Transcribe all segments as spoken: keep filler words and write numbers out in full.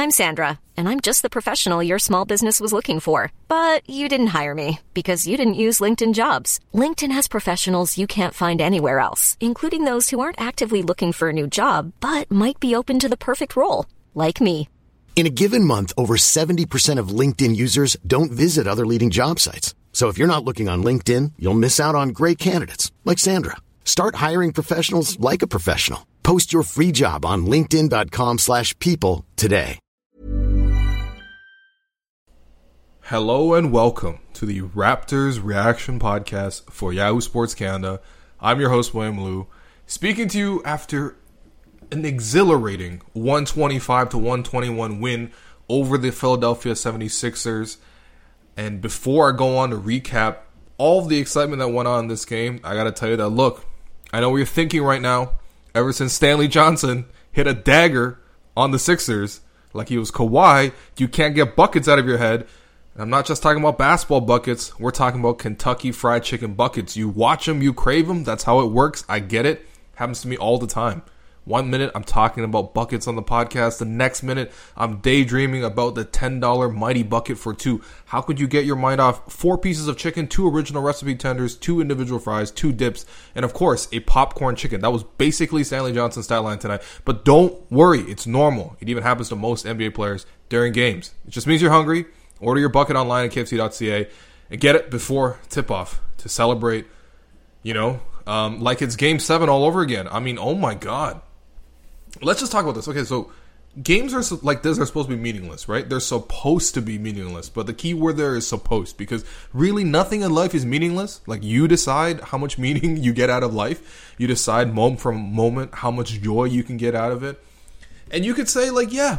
I'm Sandra, and I'm just the professional your small business was looking for. But you didn't hire me because you didn't use LinkedIn Jobs. LinkedIn has professionals you can't find anywhere else, including those who aren't actively looking for a new job, but might be open to the perfect role, like me. In a given month, over seventy percent of LinkedIn users don't visit other leading job sites. So if you're not looking on LinkedIn, you'll miss out on great candidates like Sandra. Start hiring professionals like a professional. Post your free job on linkedin.com slash people today. Hello and welcome to the Raptors Reaction Podcast for Yahoo Sports Canada. I'm your host, William Liu, speaking to you after an exhilarating one twenty-five to one twenty-one win over the Philadelphia seventy-sixers. And before I go on to recap all of the excitement that went on in this game, I got to tell you that, look, I know what you're thinking right now. Ever since Stanley Johnson hit a dagger on the Sixers, like he was Kawhi, you can't get buckets out of your head. I'm not just talking about basketball buckets. We're talking about Kentucky Fried Chicken buckets. You watch them, you crave them. That's how it works. I get it. Happens to me all the time. One minute, I'm talking about buckets on the podcast. The next minute, I'm daydreaming about the ten dollars Mighty Bucket for two. How could you get your mind off four pieces of chicken, two original recipe tenders, two individual fries, two dips, and of course, a popcorn chicken? That was basically Stanley Johnson's stat line tonight. But don't worry, it's normal. It even happens to most N B A players during games. It just means you're hungry. Order your bucket online at K F C dot C A and get it before tip-off to celebrate, you know, um, like it's Game seven all over again. I mean, oh my God. Let's just talk about this. Okay, so games are like this are supposed to be meaningless, right? They're supposed to be meaningless, but the key word there is supposed, because really nothing in life is meaningless. Like, you decide how much meaning you get out of life. You decide moment from moment how much joy you can get out of it. And you could say, like, yeah,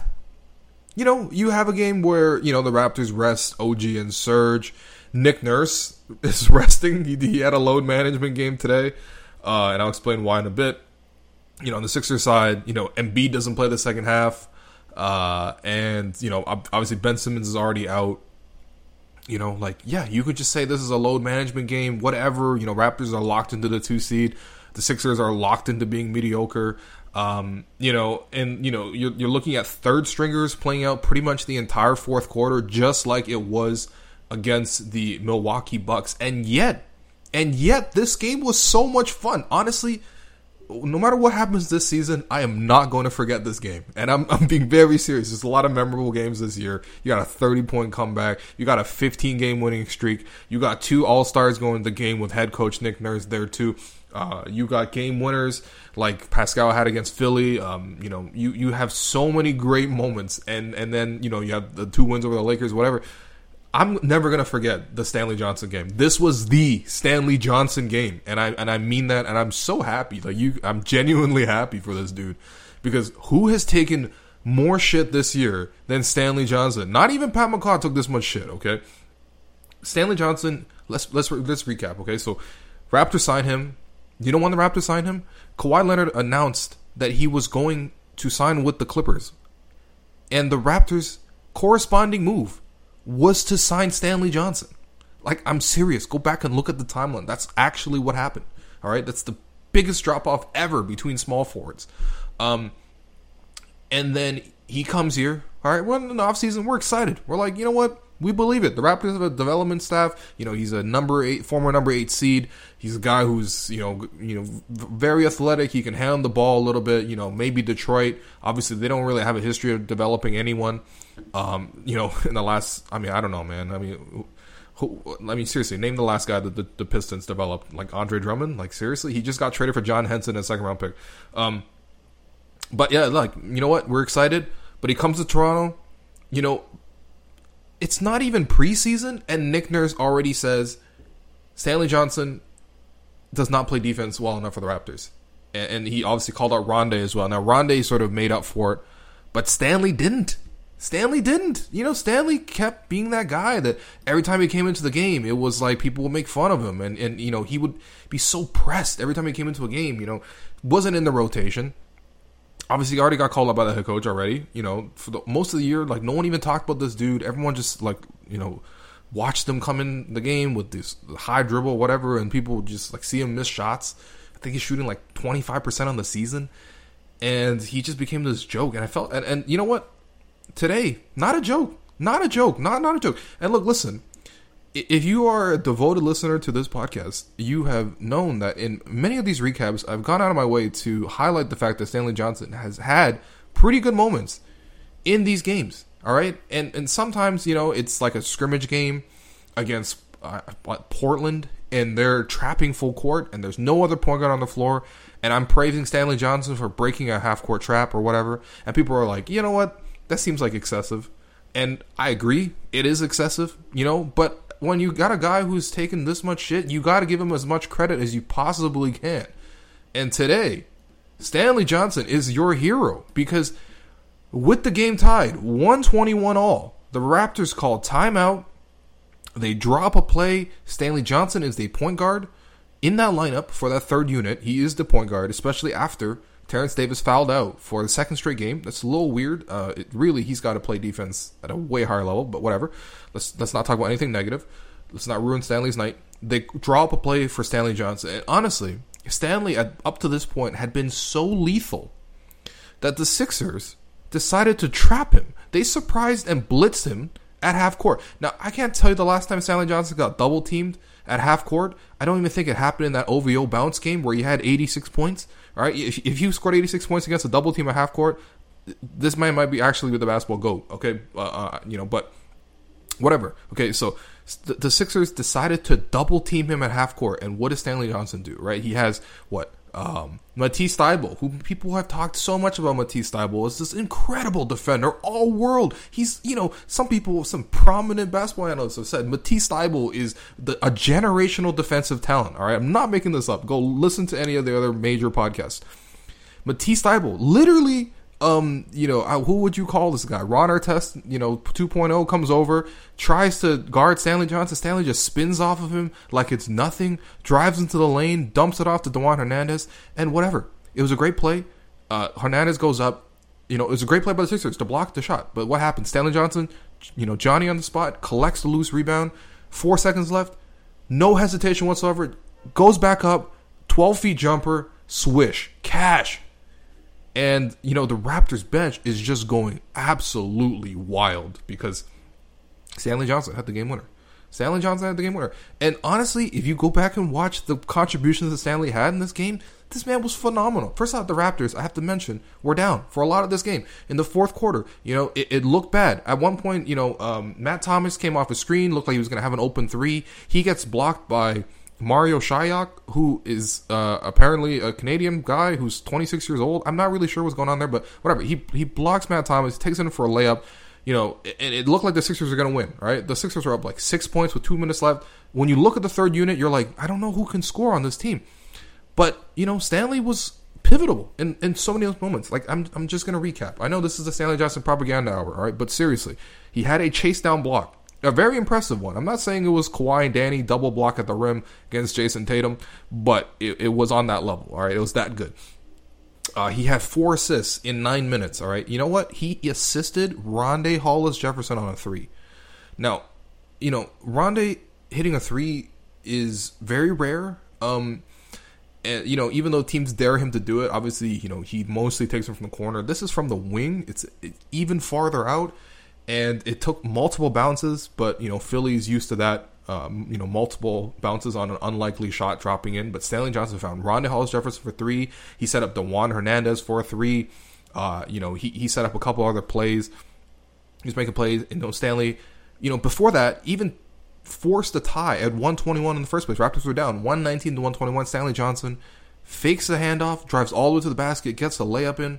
you know, you have a game where, you know, the Raptors rest O G and Serge. Nick Nurse is resting. He, he had a load management game today, uh, and I'll explain why in a bit. You know, on the Sixers side, you know, Embiid doesn't play the second half. Uh, and, you know, obviously Ben Simmons is already out. You know, like, yeah, you could just say this is a load management game, whatever. You know, Raptors are locked into the two seed. The Sixers are locked into being mediocre. Um, you know, and, you know, you're, you're looking at third stringers playing out pretty much the entire fourth quarter, just like it was against the Milwaukee Bucks. And yet, and yet, this game was so much fun. Honestly, no matter what happens this season, I am not going to forget this game. And I'm I'm being very serious. There's a lot of memorable games this year. You got a thirty-point comeback. You got a fifteen-game winning streak. You got two All-Stars going to the game with head coach Nick Nurse there too. Uh, you got game winners like Pascal had against Philly. Um, you know, you, you have so many great moments. And, and then, you know, you have the two wins over the Lakers, whatever. I'm never going to forget the Stanley Johnson game. This was the Stanley Johnson game, and I and I mean that, and I'm so happy. Like you, I'm genuinely happy for this dude, because who has taken more shit this year than Stanley Johnson? Not even Pat McCaw took this much shit, okay? Stanley Johnson, let's let's let's recap, okay? So Raptors signed him. You know when the Raptors signed him? Kawhi Leonard announced that he was going to sign with the Clippers, and the Raptors' corresponding move was to sign Stanley Johnson. Like, I'm serious. Go back and look at the timeline. That's actually what happened. All right? That's the biggest drop-off ever between small forwards. Um, and then he comes here. All right? We're in the offseason. We're excited. We're like, you know what? We believe it. The Raptors have a development staff. You know, he's a number eight, former number eight seed. He's a guy who's, you know, you know, very athletic. He can handle the ball a little bit. You know, maybe Detroit. Obviously, they don't really have a history of developing anyone. Um, you know, in the last, I mean, I don't know, man. I mean, who, I mean, seriously, name the last guy that the, the Pistons developed. Like Andre Drummond? Like, seriously? He just got traded for John Henson, a second round pick. Um, but yeah, like, you know what? We're excited. But he comes to Toronto. You know, it's not even preseason, and Nick Nurse already says Stanley Johnson does not play defense well enough for the Raptors. And, and he obviously called out Rondae as well. Now, Rondae sort of made up for it, but Stanley didn't. Stanley didn't. You know, Stanley kept being that guy that every time he came into the game, it was like people would make fun of him. And, and you know, he would be so pressed every time he came into a game, you know, wasn't in the rotation. Obviously, he already got called up by the head coach already. You know, for the, most of the year, like, no one even talked about this dude. Everyone just, like, you know, watched him come in the game with this high dribble, whatever, and people would just, like, see him miss shots. I think he's shooting, like, twenty-five percent on the season. And he just became this joke. And I felt, and, and you know what? today, not a joke. Not a joke. Not not a joke. And look, listen. If you are a devoted listener to this podcast, you have known that in many of these recaps, I've gone out of my way to highlight the fact that Stanley Johnson has had pretty good moments in these games. All right, and and sometimes, you know, it's like a scrimmage game against uh, Portland, and they're trapping full court, and there's no other point guard on the floor, and I'm praising Stanley Johnson for breaking a half court trap or whatever, and people are like, you know what, that seems like excessive, and I agree, it is excessive, you know, but when you got a guy who's taken this much shit, you got to give him as much credit as you possibly can. And today, Stanley Johnson is your hero, because with the game tied, one twenty-one all, the Raptors call timeout. They drop a play. Stanley Johnson is the point guard in that lineup for that third unit. He is the point guard, especially after Terrence Davis fouled out for the second straight game. That's a little weird. Uh, it, really, he's got to play defense at a way higher level, but whatever. Let's let's not talk about anything negative. Let's not ruin Stanley's night. They draw up a play for Stanley Johnson. And honestly, Stanley, at, up to this point, had been so lethal that the Sixers decided to trap him. They surprised and blitzed him at half court. Now, I can't tell you the last time Stanley Johnson got double teamed at half court. I don't even think it happened in that O V O bounce game where he had eighty-six points. All right, if, if you scored eighty-six points against a double team at half court, this man might be actually with the basketball GOAT. Okay, uh, uh, you know, but whatever. Okay, so the, the Sixers decided to double team him at half court, and what does Stanley Johnson do? Right, he has what? Um, Matisse Thybulle, who people have talked so much about. Matisse Thybulle is this incredible defender, all world. He's, you know, some people, some prominent basketball analysts have said Matisse Thybulle is the, a generational defensive talent. All right, I'm not making this up. Go listen to any of the other major podcasts. Matisse Thybulle, literally, um, you know, who would you call this guy? Ron Artest, you know, two point oh comes over, tries to guard Stanley Johnson. Stanley just spins off of him like it's nothing, drives into the lane, dumps it off to DeJuan Hernandez, and whatever. It was a great play. Uh, Hernandez goes up. You know, it was a great play by the Sixers to block the shot. But what happened? Stanley Johnson, you know, Johnny on the spot, collects the loose rebound. Four seconds left. No hesitation whatsoever. Goes back up. twelve feet jumper. Swish. Cash. And, you know, the Raptors bench is just going absolutely wild because Stanley Johnson had the game winner. Stanley Johnson had the game winner. And honestly, if you go back and watch the contributions that Stanley had in this game, this man was phenomenal. First off, the Raptors, I have to mention, were down for a lot of this game. In the fourth quarter, you know, it, it looked bad. At one point, you know, um, Matt Thomas came off the screen, looked like he was going to have an open three. He gets blocked by Mario Shayok, who is uh, apparently a Canadian guy who's twenty-six years old. I'm not really sure what's going on there, but whatever. He he blocks Matt Thomas, takes it in for a layup. You know, and it looked like the Sixers are going to win, right? The Sixers are up like six points with two minutes left. When you look at the third unit, you're like, I don't know who can score on this team. But, you know, Stanley was pivotal in, in so many of those moments. Like, I'm I'm just going to recap. I know this is the Stanley Johnson propaganda hour, all right? But seriously, he had a chase down block. A very impressive one. I'm not saying it was Kawhi and Danny double block at the rim against Jason Tatum, but it, it was on that level, all right? It was that good. Uh, he had four assists in nine minutes, all right? You know what? He assisted Rondae Hollis-Jefferson on a three. Now, you know, Rondae hitting a three is very rare. Um, and, you know, even though teams dare him to do it, obviously, you know, he mostly takes them from the corner. This is from the wing. It's even farther out. And it took multiple bounces, but, you know, Philly's used to that, um, you know, multiple bounces on an unlikely shot dropping in. But Stanley Johnson found Rondae Hollis-Jefferson for three. He set up DeJuan Hernandez for a three. Uh, you know, he, he set up a couple other plays. He was making plays. You know, Stanley, you know, before that, even forced a tie at one twenty-one in the first place. Raptors were down one nineteen to one twenty-one. Stanley Johnson fakes the handoff, drives all the way to the basket, gets the layup in.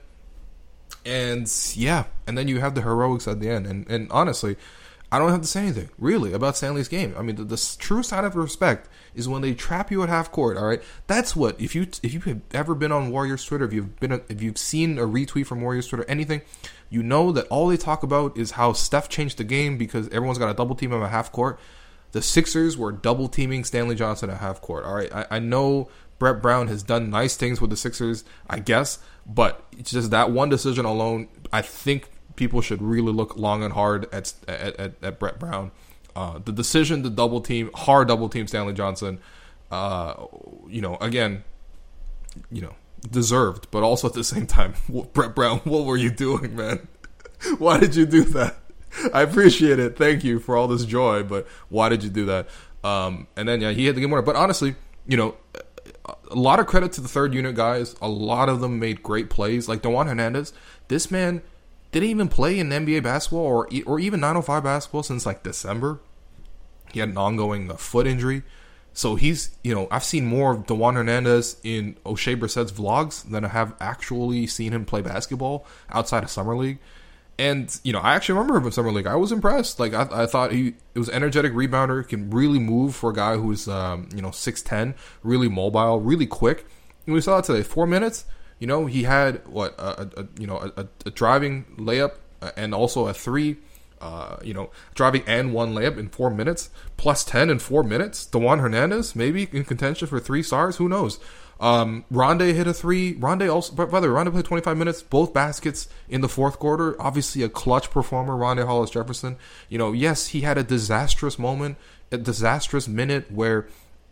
And yeah, and then you have the heroics at the end. And and honestly, I don't have to say anything really about Stanley's game. I mean, the, the true sign of respect is when they trap you at half court. All right, that's what if you if you've ever been on Warriors Twitter, if you've been if you've seen a retweet from Warriors Twitter, anything, you know that all they talk about is how Steph changed the game because everyone's got a double team him at half court. The Sixers were double teaming Stanley Johnson at half court. All right, I, I know Brett Brown has done nice things with the Sixers, I guess. But it's just that one decision alone, I think people should really look long and hard at at, at, at Brett Brown. Uh, the decision to double team, hard double team Stanley Johnson, uh, you know, again, you know, deserved, but also at the same time, Brett Brown, what were you doing, man? Why did you do that? I appreciate it. Thank you for all this joy, but why did you do that? Um, and then, yeah, he had the game winner. But honestly, you know, a lot of credit to the third unit guys. A lot of them made great plays. Like DeJuan Hernandez, this man didn't even play in N B A basketball or or even nine oh five basketball since like December. He had an ongoing uh, foot injury. So he's, you know, I've seen more of DeJuan Hernandez in O'Shea Brissett's vlogs than I have actually seen him play basketball outside of Summer League. And, you know, I actually remember him in Summer League. I was impressed. Like, I, I thought he it was an energetic rebounder, can really move for a guy who's, um, you know, six ten, really mobile, really quick. And we saw that today. Four minutes, you know, he had, what, a, a you know, a, a driving layup and also a three. Uh, you know, driving and one layup in four minutes, plus ten in four minutes. DeJuan Hernandez, maybe in contention for three stars, who knows? Um, Rondé hit a three. Rondé also, by the way, Rondé played twenty-five minutes, both baskets in the fourth quarter. Obviously a clutch performer, Rondé Hollis Jefferson. You know, yes, he had a disastrous moment, a disastrous minute where,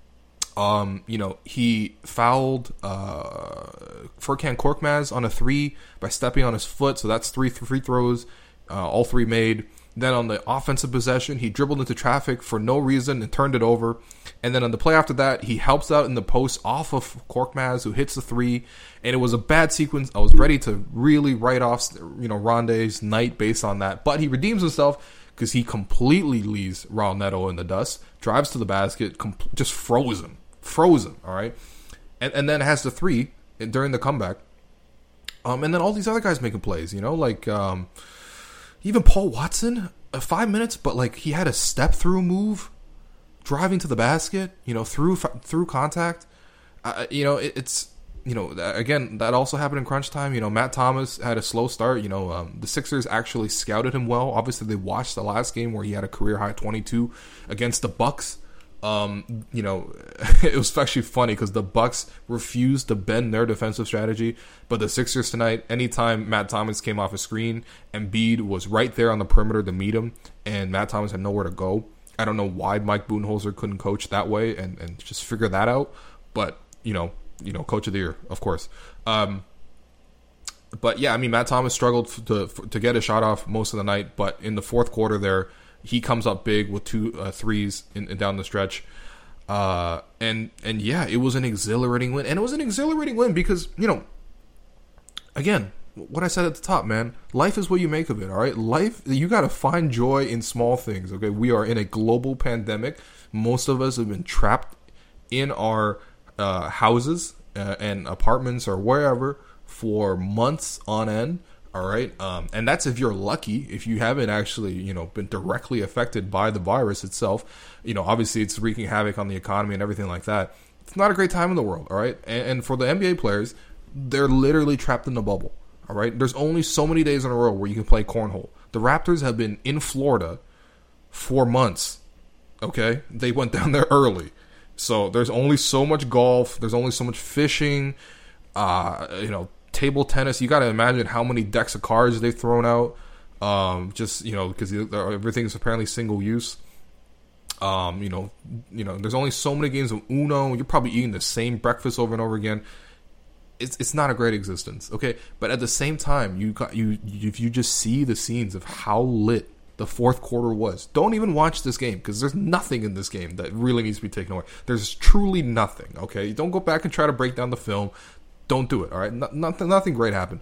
um, you know, he fouled uh, Furkan Korkmaz on a three by stepping on his foot. So that's three free throws, uh, all three made. Then on the offensive possession, he dribbled into traffic for no reason and turned it over. And then on the play after that, he helps out in the post off of Korkmaz, who hits the three. And it was a bad sequence. I was ready to really write off, you know, Rondé's night based on that. But he redeems himself because he completely leaves Raul Neto in the dust, drives to the basket, comp- just frozen. Frozen, all right? And, and then has the three during the comeback. Um, and then all these other guys making plays, you know, like... Um, Even Paul Watson, uh, five minutes, but like he had a step through move, driving to the basket, you know, through through contact. Uh, you know, it, it's you know again that also happened in crunch time. You know, Matt Thomas had a slow start. You know, um, the Sixers actually scouted him well. Obviously, they watched the last game where he had a career high twenty-two against the Bucks. Um, you know, it was actually funny because the Bucks refused to bend their defensive strategy, but the Sixers tonight, anytime Matt Thomas came off a screen, Embiid was right there on the perimeter to meet him, and Matt Thomas had nowhere to go. I don't know why Mike Budenholzer couldn't coach that way and, and just figure that out, but you know, you know, coach of the year, of course. Um, but yeah, I mean, Matt Thomas struggled to to get a shot off most of the night, but in the fourth quarter there, he comes up big with two uh, threes in, in down the stretch. Uh, and, and yeah, it was an exhilarating win. And it was an exhilarating win because, you know, again, what I said at the top, man, life is what you make of it, all right? Life, you got to find joy in small things, okay? We are in a global pandemic. Most of us have been trapped in our uh, houses uh, and apartments or wherever for months on end. All right. Um, and that's if you're lucky, if you haven't actually, you know, been directly affected by the virus itself. You know, obviously it's wreaking havoc on the economy and everything like that. It's not a great time in the world. All right. And, and for the N B A players, they're literally trapped in the bubble. All right. There's only so many days in a row where you can play cornhole. The Raptors have been in Florida for months. Okay. They went down there early. So there's only so much golf. There's only so much fishing. Uh, you know, table tennis, you got to imagine how many decks of cards they've thrown out. Um, just, you know, because everything's apparently single use. Um, you know, you know, there's only so many games of Uno. You're probably eating the same breakfast over and over again. It's it's not a great existence, okay? But at the same time, you got you if you just see the scenes of how lit the fourth quarter was. Don't even watch this game because there's nothing in this game that really needs to be taken away. There's truly nothing, okay? Don't go back and try to break down the film. Don't do it, all right? No, nothing, nothing great happened.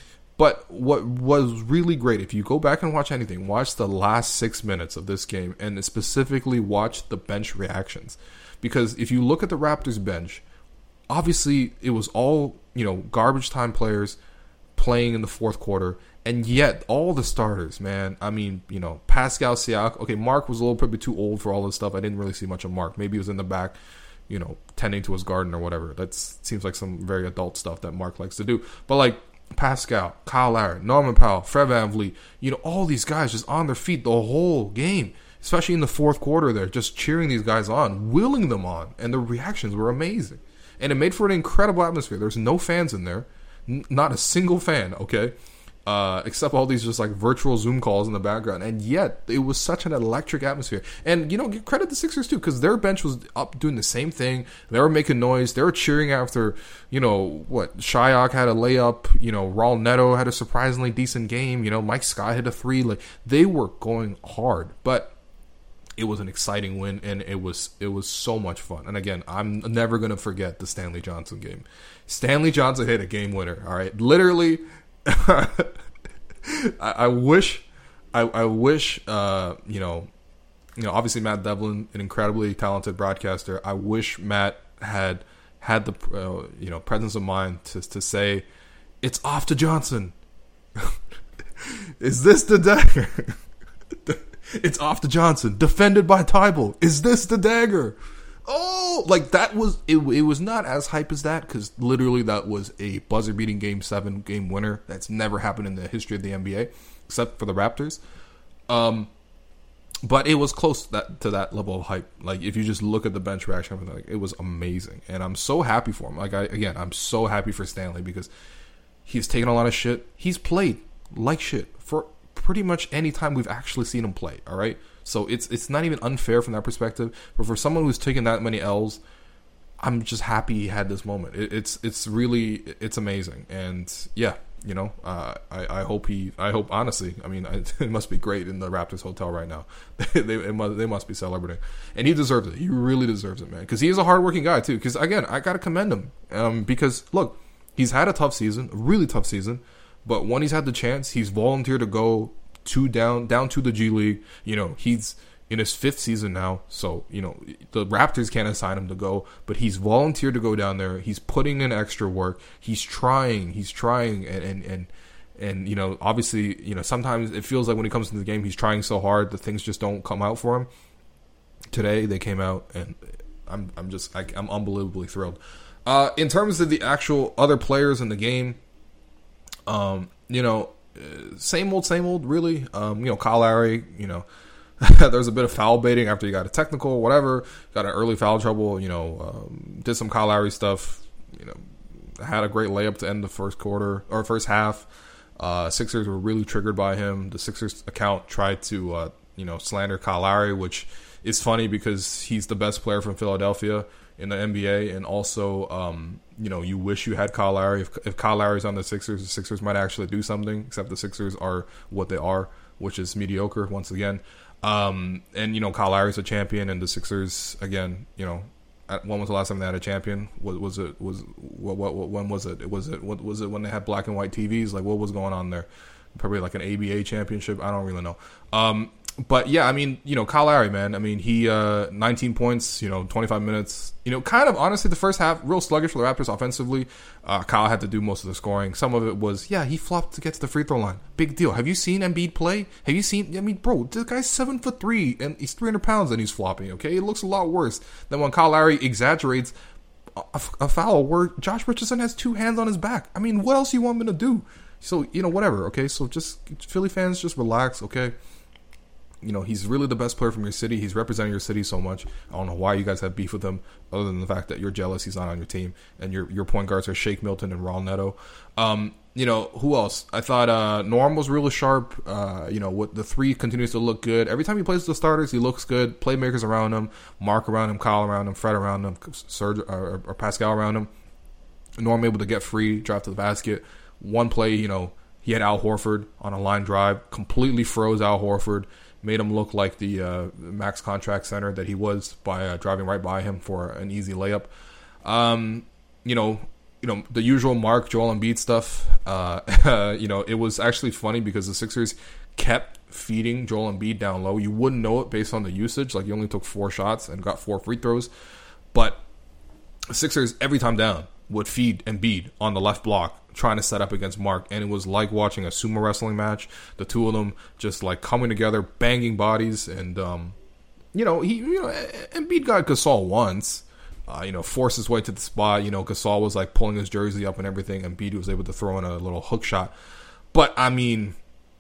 But what was really great, if you go back and watch anything, watch the last six minutes of this game and specifically watch the bench reactions. Because if you look at the Raptors bench, obviously it was all, you know, garbage time players playing in the fourth quarter. And yet all the starters, man, I mean, you know, Pascal Siakam. Okay, Mark was a little bit too old for all this stuff. I didn't really see much of Mark. Maybe he was in the back, you know, tending to his garden or whatever. That seems like some very adult stuff that Mark likes to do. But like Pascal, Kyle Lowry, Norman Powell, Fred VanVleet, you know, all these guys just on their feet the whole game, especially in the fourth quarter there, just cheering these guys on, willing them on. And the reactions were amazing. And it made for an incredible atmosphere. There's no fans in there. N- not a single fan, okay? Uh, except all these just like virtual Zoom calls in the background, and yet it was such an electric atmosphere. And you know, give credit to Sixers too, because their bench was up doing the same thing. They were making noise. They were cheering after, you know, what Shayok had a layup. You know, Raul Neto had a surprisingly decent game. You know, Mike Scott hit a three. Like they were going hard, but it was an exciting win, and it was it was so much fun. And again, I'm never gonna forget the Stanley Johnson game. Stanley Johnson hit a game winner. All right, literally. I, I wish, I, I wish, uh, you know, you know, obviously Matt Devlin, an incredibly talented broadcaster. I wish Matt had had the, uh, you know, presence of mind to to say, it's off to Johnson. Is this the dagger? It's off to Johnson, defended by Tybalt. Is this the dagger? Oh, like that was it. It was not as hype as that because literally that was a buzzer-beating Game Seven game winner. That's never happened in the history of the N B A, except for the Raptors. Um, but it was close to that to that level of hype. Like if you just look at the bench reaction, like it was amazing, and I'm so happy for him. Like I again, I'm so happy for Stanley because he's taken a lot of shit. He's played like shit for pretty much any time we've actually seen him play. All right. So it's it's not even unfair from that perspective. But for someone who's taken that many L's, I'm just happy he had this moment. It, it's it's really it's amazing, and yeah, you know, uh, I I hope he I hope honestly, I mean, I, it must be great in the Raptors hotel right now. they they, it must, they must be celebrating, and he deserves it. He really deserves it, man, because he is a hardworking guy too. Because again, I gotta commend him, um, because look, he's had a tough season, a really tough season, but when he's had the chance, he's volunteered to go. Two down, down to the G League. You know, he's in his fifth season now, so you know the Raptors can't assign him to go, but he's volunteered to go down there. He's putting in extra work. He's trying. He's trying, and and and, and you know, obviously, you know, sometimes it feels like when he comes into the game, he's trying so hard that things just don't come out for him. Today they came out, and I'm I'm just I, I'm unbelievably thrilled. Uh, in terms of the actual other players in the game, um, you know. Uh, same old, same old, really. Um, you know, Kyle Lowry, you know, there was a bit of foul baiting after he got a technical, whatever. Got an early foul trouble, you know, um, did some Kyle Lowry stuff, you know, had a great layup to end the first quarter, or first half. Uh, Sixers were really triggered by him. The Sixers account tried to, uh, you know, slander Kyle Lowry, which is funny because he's the best player from Philadelphia in the N B A, and also, um, you know, you wish you had Kyle Lowry. If, if Kyle Lowry's on the Sixers, the Sixers might actually do something, except the Sixers are what they are, which is mediocre once again. Um, and, you know, Kyle Lowry's a champion, and the Sixers, again, you know, when was the last time they had a champion? Was, was it, was, what, what, what, when was it? Was it, what, was it when they had black and white T Vs? Like, what was going on there? Probably like an A B A championship. I don't really know. Um, But yeah, I mean, you know, Kyle Lowry, man. I mean, he uh, nineteen points, you know, twenty-five minutes. You know, kind of honestly, the first half real sluggish for the Raptors offensively. Uh, Kyle had to do most of the scoring. Some of it was, yeah, he flopped to get to the free throw line. Big deal. Have you seen Embiid play? Have you seen? I mean, bro, this guy's seven foot three and he's three hundred pounds and he's flopping. Okay, it looks a lot worse than when Kyle Lowry exaggerates a, a foul where Josh Richardson has two hands on his back. I mean, what else you want me to do? So you know, whatever. Okay, so just Philly fans, just relax. Okay. You know, he's really the best player from your city. He's representing your city so much. I don't know why you guys have beef with him, other than the fact that you're jealous he's not on your team. And your your point guards are Shake Milton and Raul Neto. Um, you know, who else? I thought uh, Norm was really sharp. Uh, you know, what the three continues to look good. Every time he plays with the starters, he looks good. Playmakers around him, Mark around him, Kyle around him, Fred around him, Serge or, or Pascal around him. Norm able to get free, drive to the basket. One play, you know, he had Al Horford on a line drive, completely froze Al Horford. Made him look like the uh, max contract center that he was by uh, driving right by him for an easy layup. Um, you know, you know the usual Mark Joel Embiid stuff. Uh, you know, it was actually funny because the Sixers kept feeding Joel Embiid down low. You wouldn't know it based on the usage. Like he only took four shots and got four free throws, but the Sixers every time down would feed Embiid on the left block, trying to set up against Mark, and it was like watching a sumo wrestling match. The two of them just like coming together, banging bodies, and um, you know he, you know, Embiid got Gasol once, uh, you know, forced his way to the spot. You know, Gasol was like pulling his jersey up and everything, and Embiid was able to throw in a little hook shot. But I mean,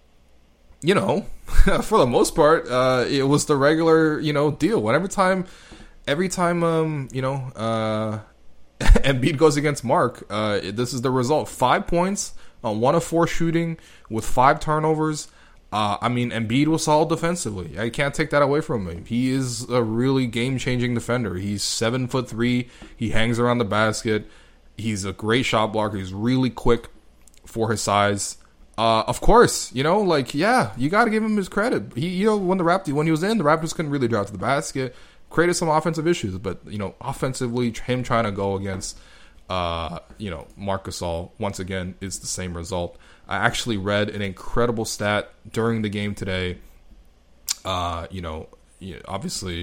you know, for the most part, uh, it was the regular, you know, deal. Whenever time, every time, um, you know, uh. Embiid goes against Mark, uh, this is the result. Five points, uh, one of four shooting with five turnovers. Uh, I mean, Embiid was solid defensively. I can't take that away from him. He is a really game-changing defender. He's seven foot three. He hangs around the basket. He's a great shot blocker. He's really quick for his size. Uh, of course, you know, like, yeah, you got to give him his credit. He, you know, when the Raptors, when he was in, the Raptors couldn't really drive to the basket, created some offensive issues, but, you know, offensively, him trying to go against, uh, you know, Marc Gasol, once again, is the same result. I actually read an incredible stat during the game today. Uh, you know, obviously,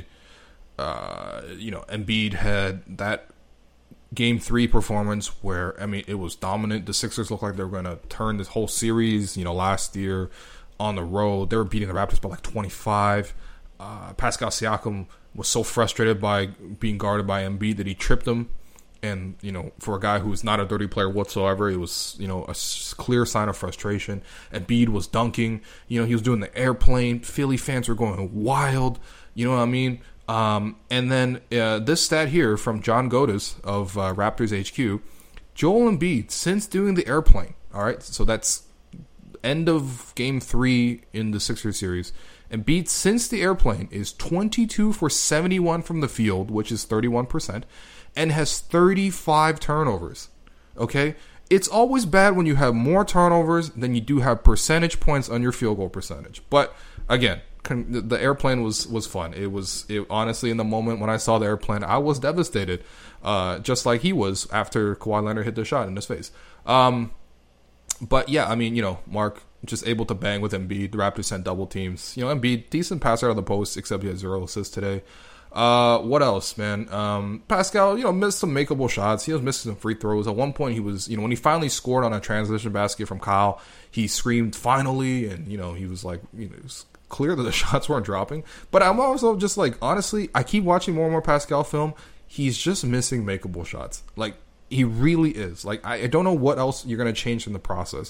uh, you know, Embiid had that game three performance where, I mean, it was dominant. The Sixers looked like they were going to turn this whole series. You know, last year on the road, they were beating the Raptors by like twenty-five. Uh, Pascal Siakam was so frustrated by being guarded by Embiid that he tripped him. And, you know, for a guy who's not a dirty player whatsoever, it was, you know, a clear sign of frustration. Embiid was dunking. You know, he was doing the airplane. Philly fans were going wild. You know what I mean? Um, and then uh, this stat here from John Godis of uh, Raptors H Q, Joel Embiid, since doing the airplane, all right, so that's end of game three in the Sixers series, Embiid, since the airplane, is twenty-two for seventy-one from the field, which is thirty-one percent, and has thirty-five turnovers, okay? It's always bad when you have more turnovers than you do have percentage points on your field goal percentage. But, again, the airplane was, was fun. It was, it, honestly, in the moment when I saw the airplane, I was devastated, uh, just like he was after Kawhi Leonard hit the shot in his face. Um, but, yeah, I mean, you know, Mark just able to bang with Embiid. The Raptors sent double teams. You know, Embiid, decent passer out of the post, except he had zero assists today. Uh, what else, man? Um, Pascal, you know, missed some makeable shots. He was missing some free throws. At one point, he was, you know, when he finally scored on a transition basket from Kyle, he screamed, finally, and, you know, he was like, you know, it was clear that the shots weren't dropping. But I'm also just like, honestly, I keep watching more and more Pascal film. He's just missing makeable shots. Like, he really is. Like, I, I don't know what else you're going to change in the process.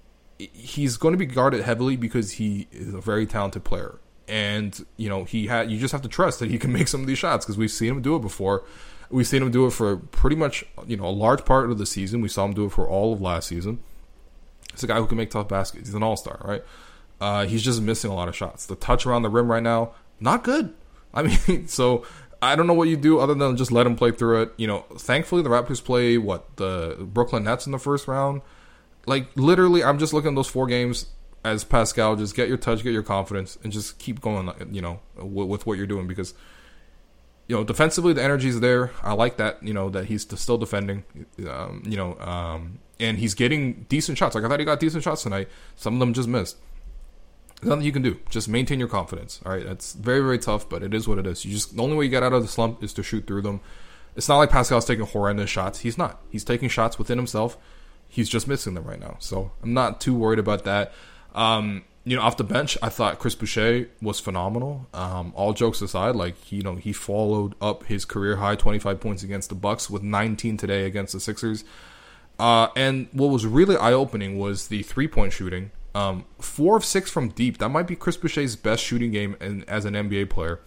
He's going to be guarded heavily because he is a very talented player. And, you know, he had, you just have to trust that he can make some of these shots because we've seen him do it before. We've seen him do it for pretty much, you know, a large part of the season. We saw him do it for all of last season. He's a guy who can make tough baskets. He's an all-star, right? Uh, he's just missing a lot of shots. The touch around the rim right now, not good. I mean, so I don't know what you do other than just let him play through it. You know, thankfully the Raptors play, what, the Brooklyn Nets in the first round. Like, literally, I'm just looking at those four games as Pascal, just get your touch, get your confidence, and just keep going, you know, with, with what you're doing. Because, you know, defensively, the energy's there. I like that, you know, that he's still defending, um, you know, um, and he's getting decent shots. Like, I thought he got decent shots tonight. Some of them just missed. There's nothing you can do. Just maintain your confidence, all right? That's very, very tough, but it is what it is. You just, the only way you get out of the slump is to shoot through them. It's not like Pascal's taking horrendous shots. He's not. He's taking shots within himself. He's just missing them right now. So I'm not too worried about that. Um, you know, off the bench, I thought Chris Boucher was phenomenal. Um, all jokes aside, like, you know, he followed up his career high twenty-five points against the Bucks with nineteen today against the Sixers. Uh, and what was really eye-opening was the three-point shooting. Um, four of six from deep. That might be Chris Boucher's best shooting game in, as an N B A player.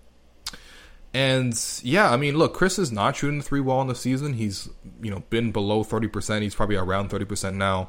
And, yeah, I mean, look, Chris is not shooting the three well in the season. He's, you know, been below thirty percent. He's probably around thirty percent now.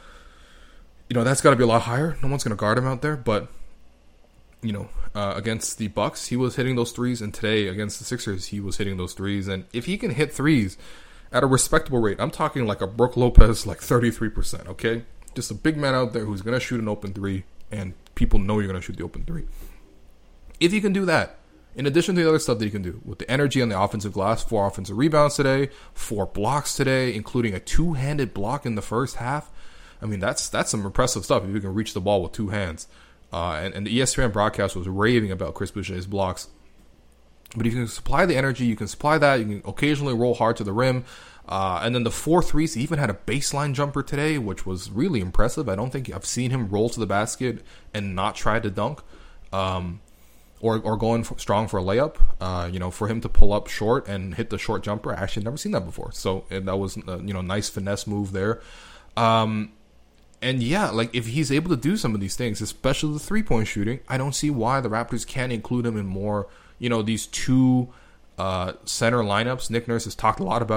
You know, that's got to be a lot higher. No one's going to guard him out there. But, you know, uh, against the Bucks, he was hitting those threes. And today, against the Sixers, he was hitting those threes. And if he can hit threes at a respectable rate, I'm talking like a Brook Lopez, like thirty-three percent, okay? Just a big man out there who's going to shoot an open three. And people know you're going to shoot the open three. If you can do that, in addition to the other stuff that you can do, with the energy on the offensive glass, four offensive rebounds today, four blocks today, including a two-handed block in the first half. I mean, that's that's some impressive stuff if you can reach the ball with two hands. Uh, and, and the E S P N broadcast was raving about Chris Boucher's blocks. But if you can supply the energy, you can supply that. You can occasionally roll hard to the rim. Uh, and then the four threes, he even had a baseline jumper today, which was really impressive. I don't think I've seen him roll to the basket and not try to dunk. Um Or, or going for, strong for a layup, uh, you know, for him to pull up short and hit the short jumper. I actually never seen that before. So and that was, a, you know, nice finesse move there. Um, and yeah, like if he's able to do some of these things, especially the three-point shooting, I don't see why the Raptors can't include him in more, you know, these two uh, center lineups. Nick Nurse has talked a lot about it.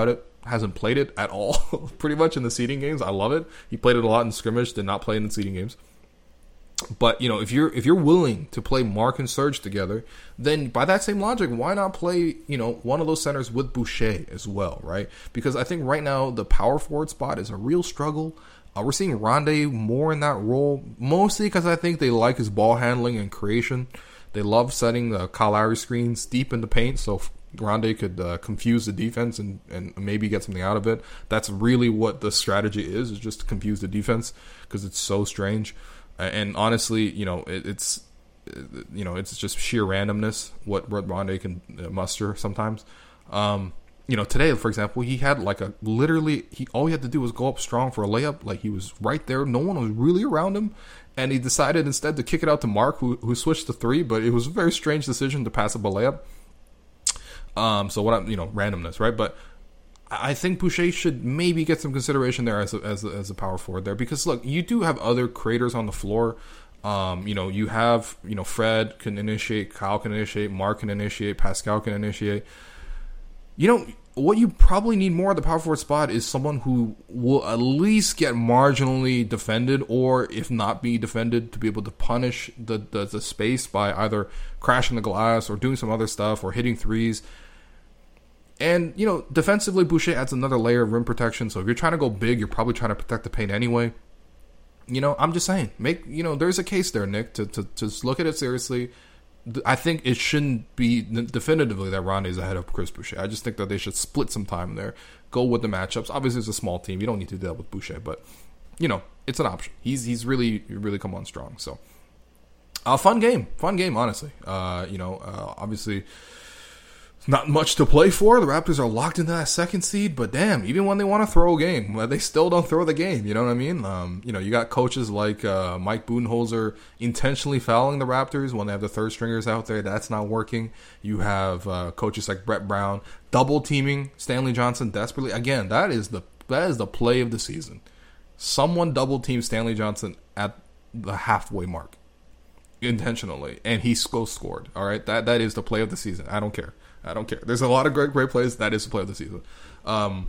hasn't played it at all, pretty much in the seeding games. I love it. He played it a lot in scrimmage, did not play in the seeding games. But, you know, if you're if you're willing to play Mark and Serge together, then by that same logic, why not play, you know, one of those centers with Boucher as well, right? Because I think right now the power forward spot is a real struggle. Uh, we're seeing Rondae more in that role, mostly because I think they like his ball handling and creation. They love setting the Kyle Lowry screens deep in the paint, so Rondae could uh, confuse the defense and, and maybe get something out of it. That's really what the strategy is, is just to confuse the defense because it's so strange. And honestly, you know, it, it's you know, it's just sheer randomness what Rondae can muster sometimes. Um, you know, today, for example, he had like a literally he all he had to do was go up strong for a layup. Like he was right there, no one was really around him, and he decided instead to kick it out to Mark, who who switched to three. But it was a very strange decision to pass up a layup. Um, so what I'm, you know, randomness, right? But I think Boucher should maybe get some consideration there as a, as a, as a power forward there, because look, you do have other creators on the floor. Um, you know, you have, you know, Fred can initiate, Kyle can initiate, Mark can initiate, Pascal can initiate. You know, what you probably need more at the power forward spot is someone who will at least get marginally defended, or if not be defended, to be able to punish the, the, the space by either crashing the glass or doing some other stuff or hitting threes. And, you know, defensively, Boucher adds another layer of rim protection. So if you're trying to go big, you're probably trying to protect the paint anyway. You know, I'm just saying, make, you know, there's a case there, Nick, to, to, to look at it seriously. I think it shouldn't be definitively that Rondae is ahead of Chris Boucher. I just think that they should split some time there. Go with the matchups. Obviously, it's a small team. You don't need to do that with Boucher, but, you know, it's an option. He's he's really, really come on strong. So, uh, fun game. Fun game, honestly. Uh, you know, uh, obviously, not much to play for. The Raptors are locked into that second seed, but damn, even when they want to throw a game, they still don't throw the game. You know what I mean? Um, you know, you got coaches like uh, Mike Budenholzer intentionally fouling the Raptors when they have the third stringers out there. That's not working. You have uh, coaches like Brett Brown double teaming Stanley Johnson desperately. Again, that is the that is the play of the season. Someone double teams Stanley Johnson at the halfway mark intentionally, and he still scored. All right, that that is the play of the season. I don't care. I don't care. There's a lot of great, great plays. That is the play of the season. Um,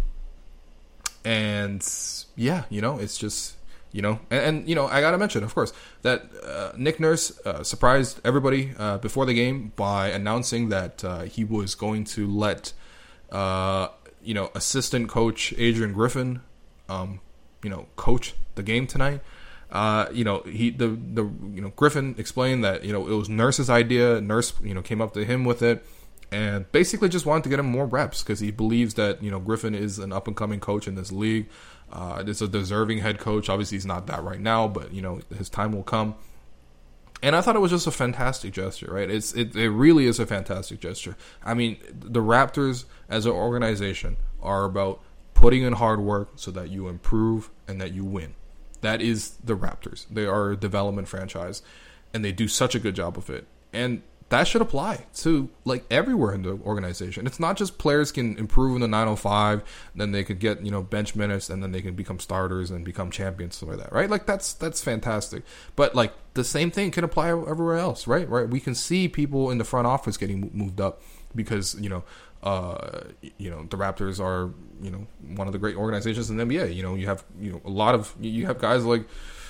and yeah, you know, it's just, you know, and, and you know, I got to mention, of course, that uh, Nick Nurse uh, surprised everybody uh, before the game by announcing that uh, he was going to let, uh, you know, assistant coach Adrian Griffin, um, you know, coach the game tonight. Uh, you know, he the the you know Griffin explained that, you know, it was Nurse's idea. Nurse, you know, came up to him with it. And basically just wanted to get him more reps because he believes that, you know, Griffin is an up-and-coming coach in this league. Uh, it's a deserving head coach. Obviously, he's not that right now, but, you know, his time will come. And I thought it was just a fantastic gesture, right? It's It, it really is a fantastic gesture. I mean, the Raptors as an organization are about putting in hard work so that you improve and that you win. That is the Raptors. They are a development franchise, and they do such a good job of it. And that should apply to, like, everywhere in the organization. It's not just players can improve in the nine oh five, then they could get, you know, bench minutes, and then they can become starters and become champions, stuff like that, right? Like, that's that's fantastic. But, like, the same thing can apply everywhere else, right? Right? We can see people in the front office getting moved up because, you know, uh, you know, the Raptors are, you know, one of the great organizations in the N B A. You know, you have, you know, a lot of, you have guys like,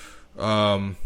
um,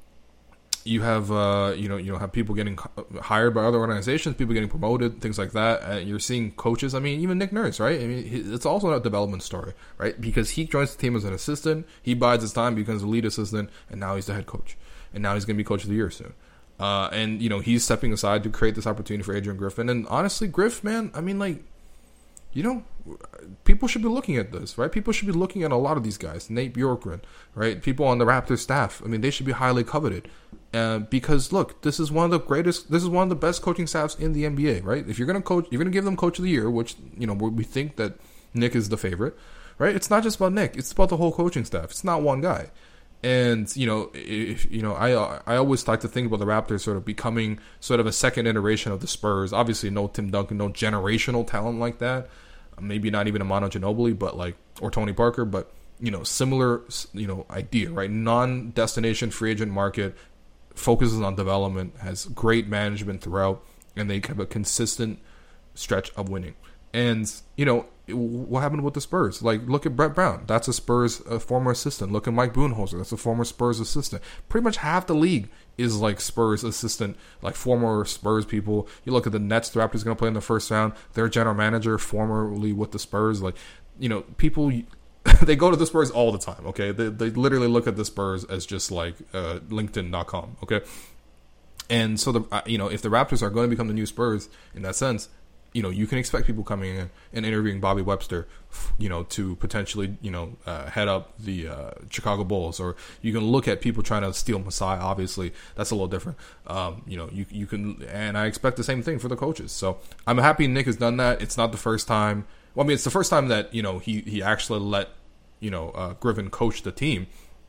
You have, uh, you know, you know, have people getting hired by other organizations, people getting promoted, things like that. And you're seeing coaches. I mean, even Nick Nurse, right? I mean, it's also a development story, right? Because he joins the team as an assistant, he bides his time, becomes the lead assistant, and now he's the head coach. And now he's going to be coach of the year soon. Uh, and you know, he's stepping aside to create this opportunity for Adrian Griffin. And honestly, Griff, man, I mean, like, you know, people should be looking at this, right? People should be looking at a lot of these guys. Nate Bjorkgren, right? People on the Raptors staff. I mean, they should be highly coveted. Uh, because look, this is one of the greatest, this is one of the best coaching staffs in the N B A, right? If you're gonna coach, you're gonna give them Coach of the Year, which, you know, we think that Nick is the favorite, right? It's not just about Nick; it's about the whole coaching staff. It's not one guy. And you know, if you know, I I always like to think about the Raptors sort of becoming sort of a second iteration of the Spurs. Obviously, no Tim Duncan, no generational talent like that. Maybe not even a Manu Ginobili, but like, or Tony Parker, but you know, similar, you know, idea, right? Non-destination free agent market. Focuses on development, has great management throughout, and they have a consistent stretch of winning. And, you know, what happened with the Spurs? Like, look at Brett Brown. That's a Spurs a former assistant. Look at Mike Budenholzer. That's a former Spurs assistant. Pretty much half the league is like Spurs assistant, like former Spurs people. You look at the Nets, the Raptors going to play in the first round. Their general manager, formerly with the Spurs. Like, you know, people, they go to the Spurs all the time, okay? They, they literally look at the Spurs as just like uh, LinkedIn dot com, okay? And so, the you know, if the Raptors are going to become the new Spurs in that sense, you know, you can expect people coming in and interviewing Bobby Webster, you know, to potentially, you know, uh, head up the uh, Chicago Bulls. Or you can look at people trying to steal Masai. Obviously, that's a little different. Um, you know, you you can, and I expect the same thing for the coaches. So I'm happy Nick has done that. It's not the first time. Well, I mean, it's the first time that, you know, he, he actually let, you know, uh, Griffin coach the team.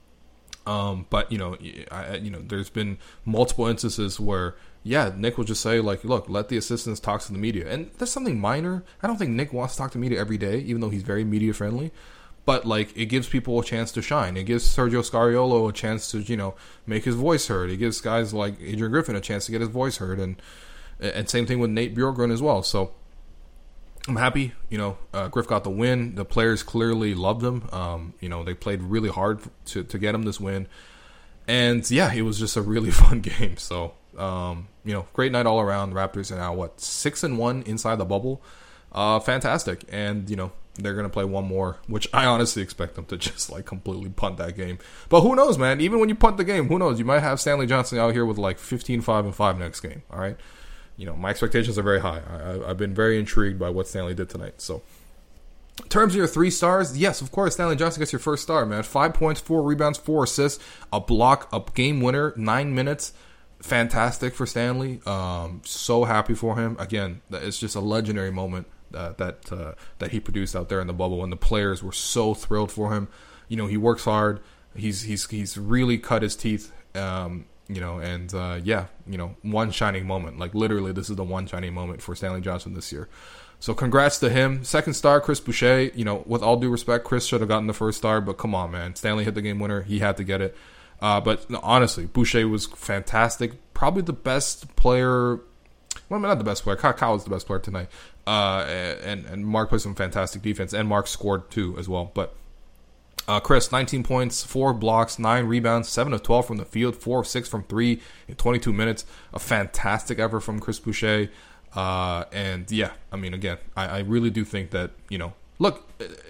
Um, but, you know, I, you know, there's been multiple instances where, yeah, Nick will just say, like, look, let the assistants talk to the media. And there's something minor. I don't think Nick wants to talk to media every day, even though he's very media friendly. But, like, it gives people a chance to shine. It gives Sergio Scariolo a chance to, you know, make his voice heard. It gives guys like Adrian Griffin a chance to get his voice heard. And and same thing with Nate Bjorkgren as well. So I'm happy, you know, uh, Griff got the win. The players clearly loved him. Um, you know, they played really hard to, to get him this win. And, yeah, it was just a really fun game. So, um, you know, great night all around. The Raptors are now, what, six and one inside the bubble. Uh, fantastic. And, you know, they're going to play one more, which I honestly expect them to just, like, completely punt that game. But who knows, man? Even when you punt the game, who knows? You might have Stanley Johnson out here with, like, fifteen five and five next game, all right? You know, my expectations are very high. I, I've been very intrigued by what Stanley did tonight. So, in terms of your three stars, yes, of course, Stanley Johnson gets your first star, man. Five points, four rebounds, four assists, a block, a game winner, nine minutes. Fantastic for Stanley. Um, so happy for him. Again, it's just a legendary moment uh, that uh, that he produced out there in the bubble, and the players were so thrilled for him. You know, he works hard. He's he's he's really cut his teeth. Um, You know, and uh, yeah, you know, one shining moment. Like, literally, this is the one shining moment for Stanley Johnson this year. So, congrats to him. Second star, Chris Boucher. You know, with all due respect, Chris should have gotten the first star, but come on, man. Stanley hit the game winner. He had to get it. Uh, but no, honestly, Boucher was fantastic. Probably the best player. Well, not the best player. Kyle was the best player tonight. Uh, and, and Mark played some fantastic defense, and Mark scored too as well. But Uh, Chris, nineteen points, four blocks, nine rebounds, seven of twelve from the field, four of six from three in twenty-two minutes. A fantastic effort from Chris Boucher. Uh, and, yeah, I mean, again, I, I really do think that, you know, look,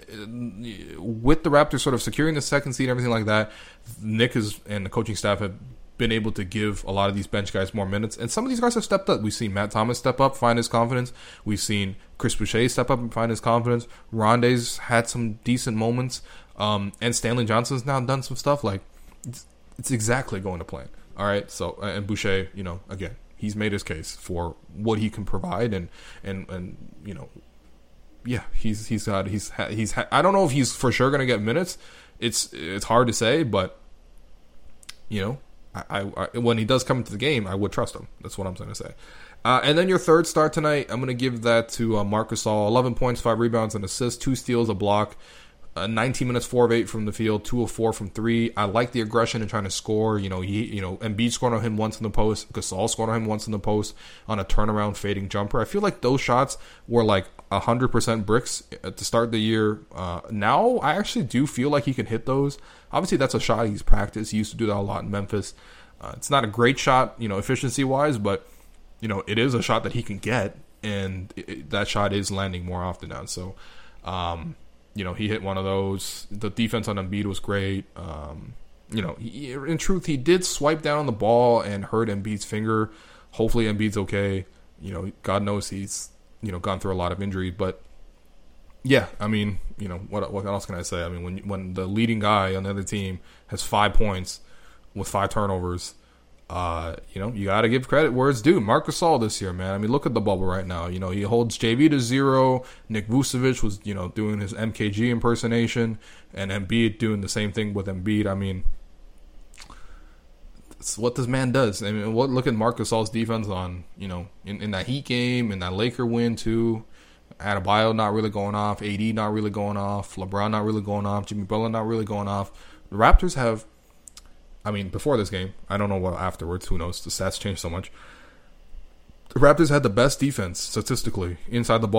with the Raptors sort of securing the second seed and everything like that, Nick is, and the coaching staff have been able to give a lot of these bench guys more minutes. And some of these guys have stepped up. We've seen Matt Thomas step up, find his confidence. We've seen Chris Boucher step up and find his confidence. Ronde's had some decent moments. Um, and Stanley Johnson's now done some stuff. Like, it's, it's exactly going to plan. All right. So, and Boucher, you know, again, he's made his case for what he can provide, and and and you know, yeah, he's he's got he's he's I don't know if he's for sure going to get minutes. It's it's hard to say, but you know, I, I, I when he does come into the game, I would trust him. That's what I'm going to say. Uh, and then your third start tonight, I'm going to give that to uh, Marc Gasol. eleven points, five rebounds, an assist, two steals, a block. Uh, nineteen minutes, four of eight from the field, two of four from three. I like the aggression and trying to score. You know, he, you know, Embiid scored on him once in the post. Gasol scored on him once in the post on a turnaround fading jumper. I feel like those shots were like one hundred percent bricks at the start of the year. Uh, now, I actually do feel like he can hit those. Obviously, that's a shot he's practiced. He used to do that a lot in Memphis. Uh, it's not a great shot, you know, efficiency-wise, but, you know, it is a shot that he can get, and it, it, that shot is landing more often now. So, um... you know, he hit one of those. The defense on Embiid was great. Um, you know, he, in truth, he did swipe down on the ball and hurt Embiid's finger. Hopefully Embiid's okay. You know, God knows he's, you know, gone through a lot of injury. But, yeah, I mean, you know, what what else can I say? I mean, when when the leading guy on the other team has five points with five turnovers, Uh, you know, you got to give credit where it's due. Marc Gasol this year, man. I mean, look at the bubble right now. You know, he holds J V to zero. Nick Vucevic was, you know, doing his M K G impersonation, and Embiid doing the same thing with Embiid. I mean, it's what this man does. I mean, what look at Marc Gasol's defense on, you know, in, in that Heat game, in that Laker win too. Adebayo not really going off. A D not really going off. LeBron not really going off. Jimmy Butler not really going off. The Raptors have, I mean, before this game, I don't know what afterwards, who knows, the stats changed so much. The Raptors had the best defense, statistically, inside the bubble.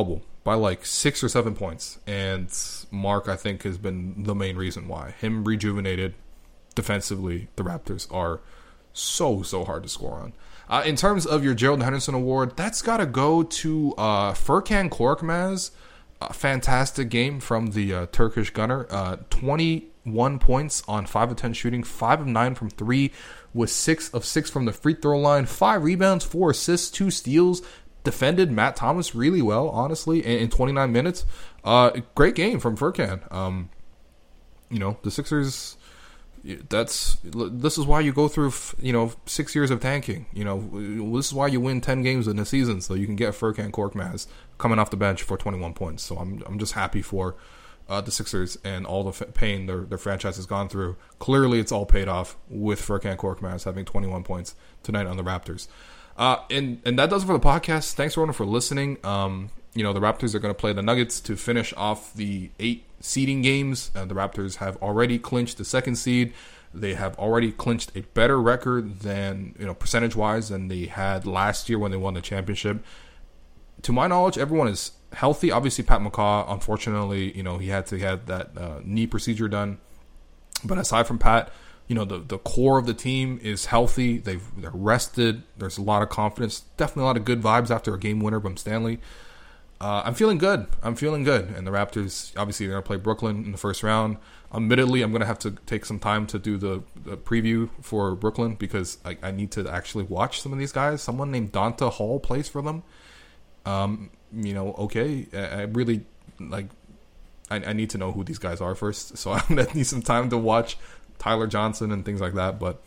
by like six or seven points. And Mark, I think, has been the main reason why. Him rejuvenated defensively, the Raptors are so, so hard to score on. Uh, in terms of your Gerald Henderson Award, that's got to go to uh, Furkan Korkmaz. A fantastic game from the uh, Turkish gunner. Uh, twenty-one points on five of ten shooting, five of nine from three, with six of six from the free throw line, five rebounds, four assists, two steals. Defended Matt Thomas really well, honestly, in, in twenty-nine minutes. Uh, great game from Furkan. Um, you know, the Sixers... That's this is why you go through, you know, six years of tanking. You know, this is why you win ten games in a season, so you can get Furkan Korkmaz coming off the bench for twenty-one points. So I'm I'm just happy for uh, the Sixers and all the f- pain their their franchise has gone through. Clearly, it's all paid off with Furkan Korkmaz having twenty-one points tonight on the Raptors. Uh, and and that does it for the podcast. Thanks everyone for listening. Um, you know, the Raptors are going to play the Nuggets to finish off the eight seeding games. Uh, the Raptors have already clinched the second seed. They have already clinched a better record than, you know, percentage-wise than they had last year when they won the championship. To my knowledge, everyone is healthy. Obviously, Pat McCaw, unfortunately, you know, he had to have that uh, knee procedure done. But aside from Pat, you know, the, the core of the team is healthy. They've, they're rested. There's a lot of confidence. Definitely a lot of good vibes after a game winner from Stanley. Uh, I'm feeling good. I'm feeling good. And the Raptors, obviously, they're going to play Brooklyn in the first round. Admittedly, I'm going to have to take some time to do the, the preview for Brooklyn because I, I need to actually watch some of these guys. Someone named Donta Hall plays for them. Um, you know, okay. I, I really, like, I, I need to know who these guys are first. So I'm going to need some time to watch Tyler Johnson and things like that. But,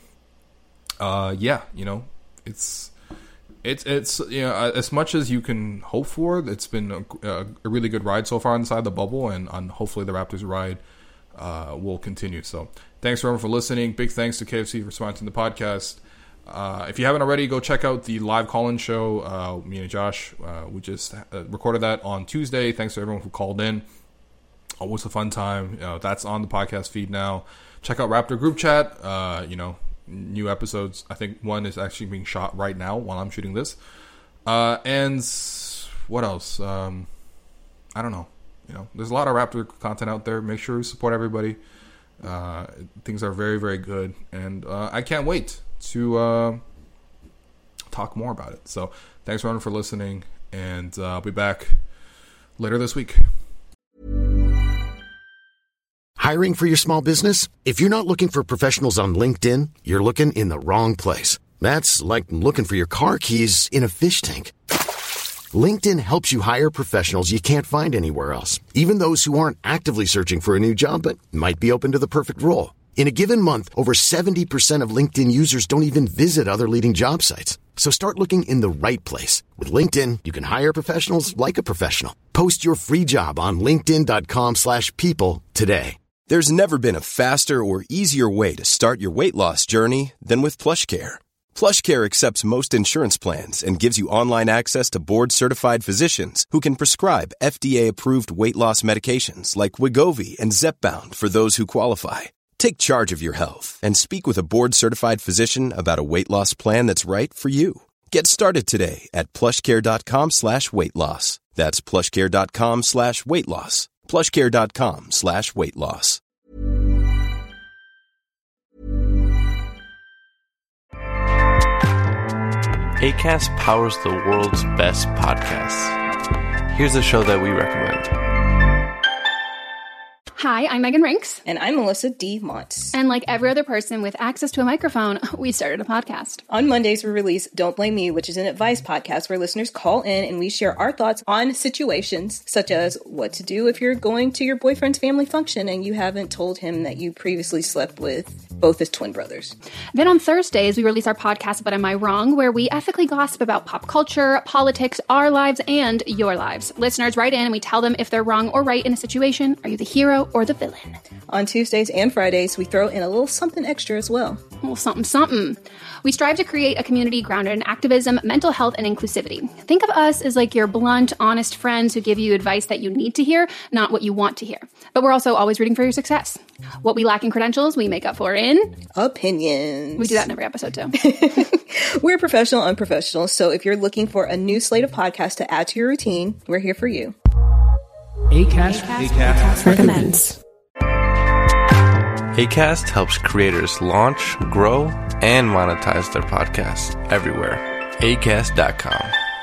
uh, yeah, you know, it's... It's, it's you know, as much as you can hope for, it's been a, a, a really good ride so far inside the bubble, and on hopefully the Raptors ride uh, will continue. So thanks everyone for listening. Big thanks to K F C for sponsoring the podcast. Uh, if you haven't already, go check out the live call-in show. Uh, me and Josh, uh, we just uh, recorded that on Tuesday. Thanks to everyone who called in. Always a fun time. You know, that's on the podcast feed now. Check out Raptor Group Chat. Uh, you know, new episodes. I think one is actually being shot right now while I'm shooting this. Uh, and what else? Um, I don't know. You know, there's a lot of Raptor content out there. Make sure you support everybody. Uh, things are very, very good. And uh, I can't wait to uh, talk more about it. So thanks everyone for listening. And uh, I'll be back later this week. Hiring for your small business? If you're not looking for professionals on LinkedIn, you're looking in the wrong place. That's like looking for your car keys in a fish tank. LinkedIn helps you hire professionals you can't find anywhere else, even those who aren't actively searching for a new job but might be open to the perfect role. In a given month, over seventy percent of LinkedIn users don't even visit other leading job sites. So start looking in the right place. With LinkedIn, you can hire professionals like a professional. Post your free job on linkedin.com slash people today. There's never been a faster or easier way to start your weight loss journey than with PlushCare. PlushCare accepts most insurance plans and gives you online access to board-certified physicians who can prescribe F D A-approved weight loss medications like Wegovy and Zepbound for those who qualify. Take charge of your health and speak with a board-certified physician about a weight loss plan that's right for you. Get started today at plushcare.com slash weight loss. That's plushcare.com slash weight loss. plushcare.com slash weight loss. Acast powers the world's best podcasts. Here's a show that we recommend. Hi, I'm Megan Rinks. And I'm Melissa D. Montz. And like every other person with access to a microphone, we started a podcast. On Mondays, we release Don't Blame Me, which is an advice podcast where listeners call in and we share our thoughts on situations such as what to do if you're going to your boyfriend's family function and you haven't told him that you previously slept with both his twin brothers. Then on Thursdays, we release our podcast, But Am I Wrong?, where we ethically gossip about pop culture, politics, our lives, and your lives. Listeners write in and we tell them if they're wrong or right in a situation. Are you the hero or the villain? On Tuesdays and Fridays, we throw in a little something extra as well. A little something, something. We strive to create a community grounded in activism, mental health, and inclusivity. Think of us as like your blunt, honest friends who give you advice that you need to hear, not what you want to hear. But we're also always rooting for your success. What we lack in credentials, we make up for in... opinions. We do that in every episode, too. We're professional unprofessionals, so if you're looking for a new slate of podcasts to add to your routine, we're here for you. Acast, Acast, Acast recommends. Acast helps creators launch, grow, and monetize their podcasts everywhere. acast dot com.